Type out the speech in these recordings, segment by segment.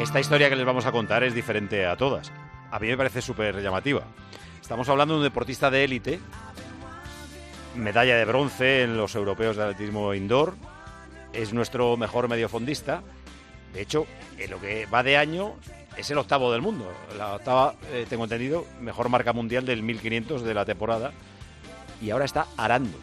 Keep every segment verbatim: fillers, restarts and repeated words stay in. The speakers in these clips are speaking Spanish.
esta historia que les vamos a contar es diferente a todas. A mí me parece súper llamativa. Estamos hablando de un deportista de élite, medalla de bronce en los europeos de atletismo indoor, es nuestro mejor mediofondista. De hecho, en lo que va de año es el octavo del mundo. La octava, eh, tengo entendido, mejor marca mundial del mil quinientos de la temporada. Y ahora está arando.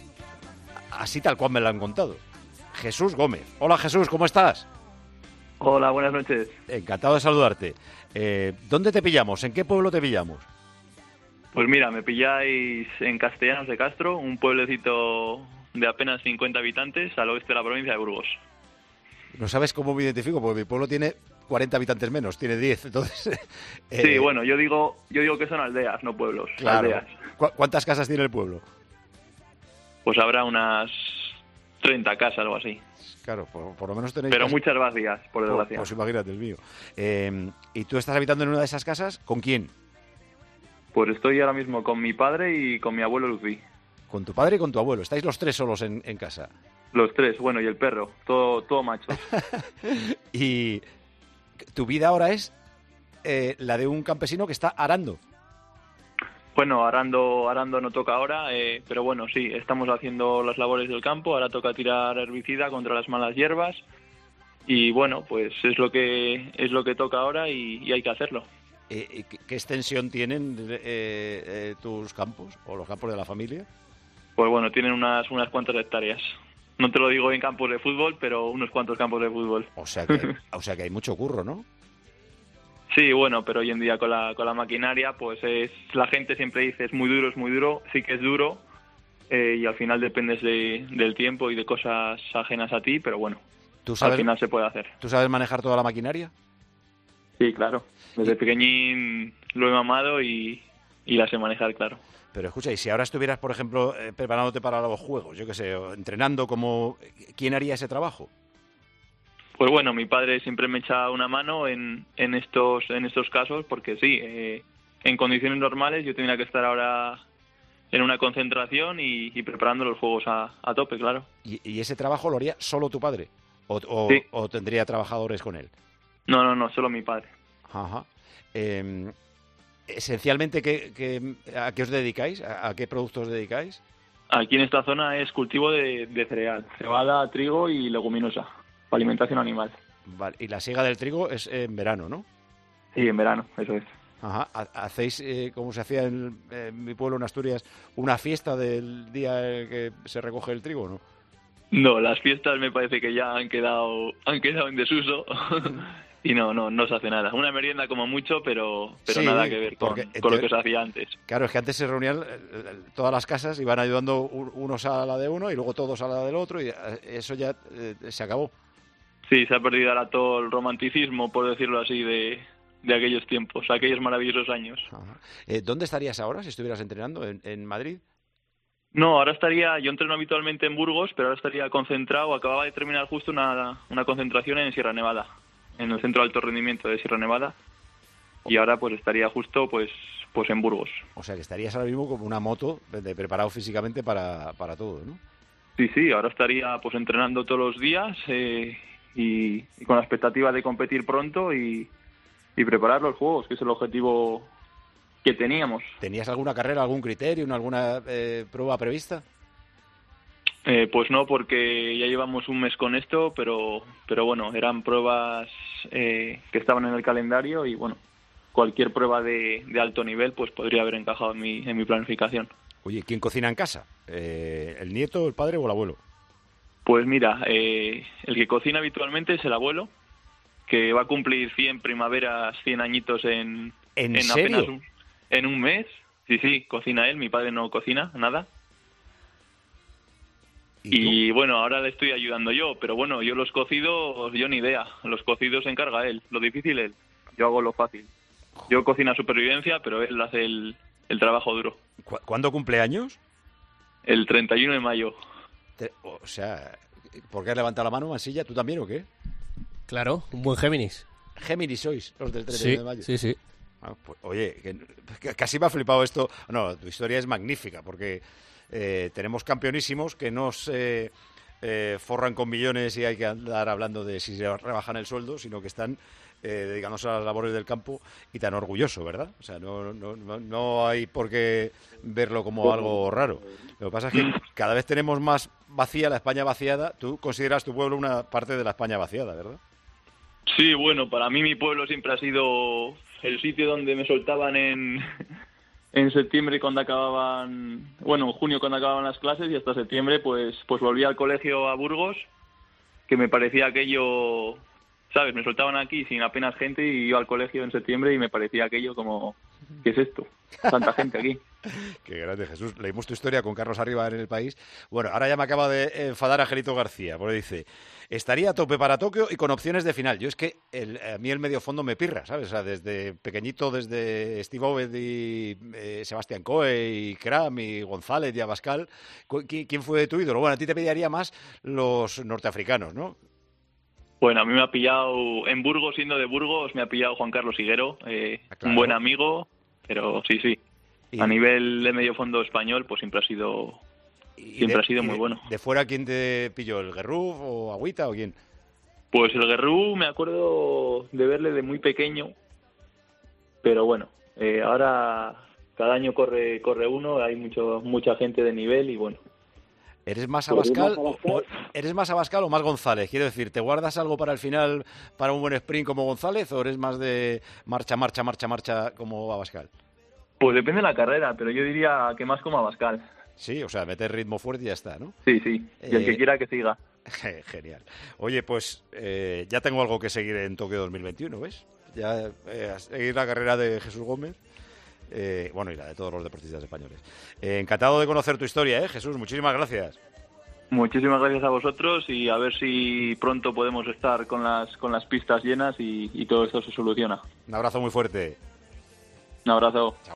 Así tal cual me lo han contado. Jesús Gómez. Hola Jesús, ¿cómo estás? Hola, buenas noches. Encantado de saludarte. Eh, ¿Dónde te pillamos? ¿En qué pueblo te pillamos? Pues mira, me pilláis en Castellanos de Castro, un pueblecito de apenas cincuenta habitantes al oeste de la provincia de Burgos. No sabes cómo me identifico, porque mi pueblo tiene cuarenta habitantes menos, tiene diez, entonces... Eh... Sí, bueno, yo digo yo digo que son aldeas, no pueblos, claro. Aldeas. ¿Cu- ¿Cuántas casas tiene el pueblo? Pues habrá unas treinta casas, algo así. Claro, por, por lo menos tenéis... Pero casas... muchas vacías, por desgracia. Pues imagínate el mío. Eh, ¿Y tú estás habitando en una de esas casas? ¿Con quién? Pues estoy ahora mismo con mi padre y con mi abuelo Lucí. Con tu padre y con tu abuelo. ¿Estáis los tres solos en, en casa? Los tres, bueno, y el perro, todo, todo macho. Y tu vida ahora es eh, la de un campesino que está arando. Bueno, arando, arando no toca ahora, eh, pero bueno, sí, estamos haciendo las labores del campo, ahora toca tirar herbicida contra las malas hierbas y bueno, pues es lo que es lo que toca ahora y, y hay que hacerlo. Eh, ¿qué, ¿Qué extensión tienen eh, eh, tus campos o los campos de la familia? Pues bueno, tienen unas, unas cuantas hectáreas. No te lo digo en campos de fútbol, pero unos cuantos campos de fútbol. O sea que, o sea que hay mucho curro, ¿no? Sí, bueno, pero hoy en día con la, con la maquinaria, pues es la gente siempre dice es muy duro, es muy duro, sí que es duro eh, y al final dependes de, del tiempo y de cosas ajenas a ti, pero bueno, ¿Tú sabes, al final se puede hacer. ¿Tú sabes manejar toda la maquinaria? Sí, claro. Desde pequeñín lo he mamado y, y la sé manejar, claro. Pero escucha, y si ahora estuvieras, por ejemplo, eh, preparándote para los juegos, yo qué sé, o entrenando, como, ¿quién haría ese trabajo? Pues bueno, mi padre siempre me echa una mano en, en estos en estos casos, porque sí, eh, en condiciones normales yo tendría que estar ahora en una concentración y, y preparando los juegos a, a tope, claro. ¿Y, ¿Y ese trabajo lo haría solo tu padre? ¿O, o, sí. o tendría trabajadores con él? No, no, no, solo mi padre. Ajá. Eh, esencialmente, ¿qué, qué, ¿a qué os dedicáis? ¿A, ¿A qué productos os dedicáis? Aquí en esta zona es cultivo de, de cereal, cebada, trigo y leguminosa, para alimentación animal. Vale. Y la siega del trigo es en verano, ¿no? Sí, en verano, eso es. Ajá. ¿Hacéis, eh, como se hacía en, en mi pueblo, en Asturias, una fiesta del día en que se recoge el trigo, no? No, las fiestas me parece que ya han quedado han quedado en desuso. Y no, no, no se hace nada. Una merienda como mucho, pero pero sí, nada que ver con, porque, con lo que se hacía antes. Claro, es que antes se reunían todas las casas, iban ayudando unos a la de uno y luego todos a la del otro y eso ya eh, se acabó. Sí, se ha perdido ahora todo el romanticismo, por decirlo así, de, de aquellos tiempos, aquellos maravillosos años. Eh, ¿Dónde estarías ahora si estuvieras entrenando? ¿En, en Madrid? No, ahora estaría, yo entreno habitualmente en Burgos, pero ahora estaría concentrado, acababa de terminar justo una, una concentración en Sierra Nevada, en el Centro de Alto Rendimiento de Sierra Nevada, y ahora pues estaría justo pues pues en Burgos. O sea que estarías ahora mismo como una moto de preparado físicamente para, para todo, ¿no? Sí, sí, ahora estaría pues entrenando todos los días eh, y, y con la expectativa de competir pronto y, y preparar los juegos, que es el objetivo que teníamos. ¿Tenías alguna carrera, algún criterio, alguna eh, prueba prevista? Eh, pues no, porque ya llevamos un mes con esto, pero pero bueno, eran pruebas eh, que estaban en el calendario y bueno, cualquier prueba de, de alto nivel pues podría haber encajado en mi, en mi planificación. Oye, ¿quién cocina en casa? Eh, ¿El nieto, el padre o el abuelo? Pues mira, eh, el que cocina habitualmente es el abuelo, que va a cumplir cien primaveras, cien añitos en, ¿En, en serio? apenas un, en un mes. Sí, sí, cocina él, mi padre no cocina nada. ¿Y, y bueno, ahora le estoy ayudando yo, pero bueno, yo los cocidos, yo ni idea. Los cocidos se encarga él, lo difícil él. Yo hago lo fácil. Yo cocino supervivencia, pero él hace el, el trabajo duro. ¿Cu ¿Cuándo cumple años? El treinta y uno de mayo. Te, o sea, ¿por qué has levantado la mano, Mansilla? ¿Tú también o qué? Claro, un buen Géminis. Géminis sois, los del treinta y uno Sí, de mayo. sí, sí. Ah, pues, oye, que, que casi me ha flipado esto. No, tu historia es magnífica, porque eh, tenemos campeonísimos que no se eh, forran con millones y hay que andar hablando de si se rebajan el sueldo, sino que están eh, dedicándose a las labores del campo y tan orgulloso, ¿verdad? O sea, no, no, no, no hay por qué verlo como algo raro. Lo que pasa es que cada vez tenemos más vacía la España vaciada. Tú consideras tu pueblo una parte de la España vaciada, ¿verdad? Sí, bueno, para mí mi pueblo siempre ha sido el sitio donde me soltaban en, en septiembre cuando acababan, bueno, en junio cuando acababan las clases, y hasta septiembre pues pues volví al colegio a Burgos, que me parecía aquello, ¿sabes? Me soltaban aquí sin apenas gente y iba al colegio en septiembre y me parecía aquello como, ¿qué es esto? Tanta gente aquí. Qué grande, Jesús. Leímos tu historia con Carlos Arriba en El País. Bueno, ahora ya me acaba de enfadar Angelito García, porque dice, estaría a tope para Tokio y con opciones de final. Yo es que el, a mí el medio fondo me pirra, ¿sabes? O sea, desde pequeñito, desde Steve Oved y eh, Sebastián Coe y Kram y González y Abascal, ¿quién fue tu ídolo? Bueno, a ti te pediría más los norteafricanos, ¿no? Bueno, a mí me ha pillado, en Burgos, siendo de Burgos, me ha pillado Juan Carlos Higuero, eh, Ah, claro. un buen amigo, pero sí, sí. Y- A nivel de medio fondo español, pues siempre ha sido y siempre de- ha sido y muy de- bueno. ¿De fuera quién te pilló? ¿El Guerruf o Agüita o quién? Pues el Guerrú me acuerdo de verle de muy pequeño, pero bueno, eh, ahora cada año corre corre uno, hay mucho mucha gente de nivel y bueno. ¿Eres más Pues Abascal, más Abascal. o, ¿Eres más Abascal o más González? Quiero decir, ¿te guardas algo para el final, para un buen sprint como González, o eres más de marcha, marcha, marcha, marcha como Abascal? Pues depende de la carrera, pero yo diría que más como Abascal. Sí, o sea, meter ritmo fuerte y ya está, ¿no? Sí, sí, y el Eh, que quiera que siga. Genial. Oye, pues eh, ya tengo algo que seguir en Tokio dos mil veintiuno, ¿ves? Ya eh, a seguir la carrera de Jesús Gómez, eh, bueno, y la de todos los deportistas españoles. Eh, encantado de conocer tu historia, ¿eh, Jesús? Muchísimas gracias. Muchísimas gracias a vosotros y a ver si pronto podemos estar con las con las pistas llenas y, y todo esto se soluciona. Un abrazo muy fuerte. Un abrazo.